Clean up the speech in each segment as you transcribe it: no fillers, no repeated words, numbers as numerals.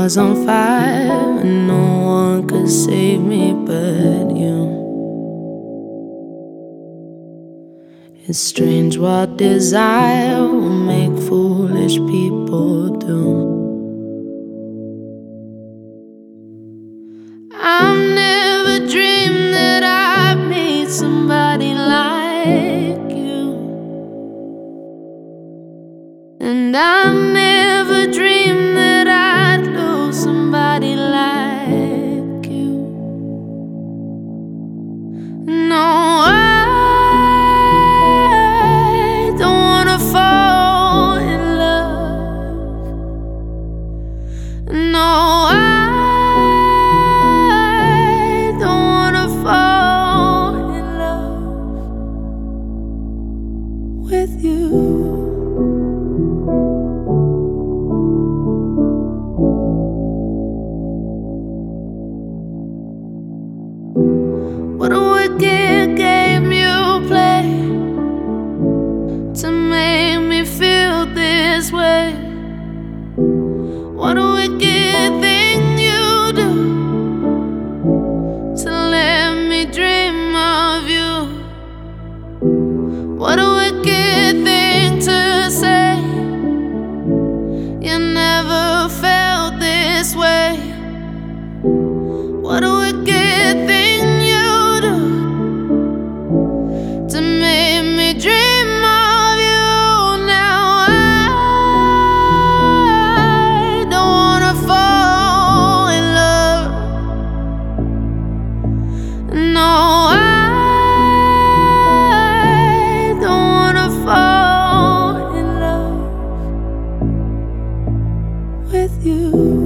was on fire and no one could save me but you. It's strange what desire will make foolish people do. I've never dreamed that I'd meet somebody like you, and I've never dreamed that I'd lose somebody like you. No, I don't wanna fall in love. No, I don't wanna fall in love with you. What a wicked game you play to make me feel this way. What a wicked thing you do to let me dream of you. What a wicked thing to say. You never felt this way. What a wicked thing you do to make me dream of you. Now I don't wanna fall in love. No, I don't wanna fall in love with you.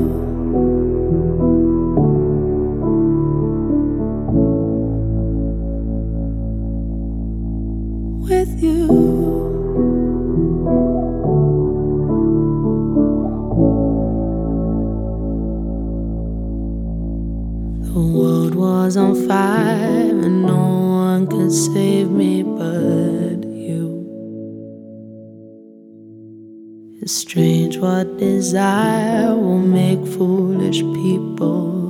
With you. The world was on fire and no one could save me but you. It's strange what desire will make foolish people